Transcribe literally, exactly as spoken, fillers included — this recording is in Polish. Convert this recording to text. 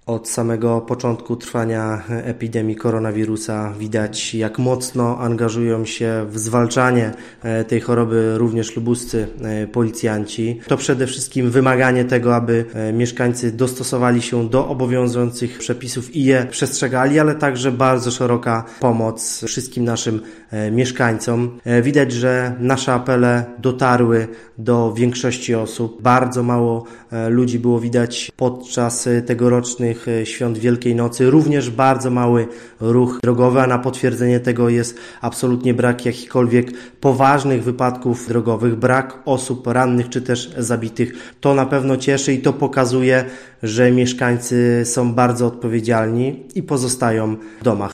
Od samego początku trwania epidemii koronawirusa widać, jak mocno angażują się w zwalczanie tej choroby również lubuscy policjanci. To przede wszystkim wymaganie tego, aby mieszkańcy dostosowali się do obowiązujących przepisów i je przestrzegali, ale także bardzo szeroka pomoc wszystkim naszym mieszkańcom. Widać, że nasze apele dotarły do większości osób. Bardzo mało ludzi było widać podczas tegorocznych świąt Wielkiej Nocy. Również bardzo mały ruch drogowy, a na potwierdzenie tego jest absolutnie brak jakichkolwiek poważnych wypadków drogowych, brak osób rannych czy też zabitych. To na pewno cieszy i to pokazuje, że mieszkańcy są bardzo odpowiedzialni i pozostają w domach.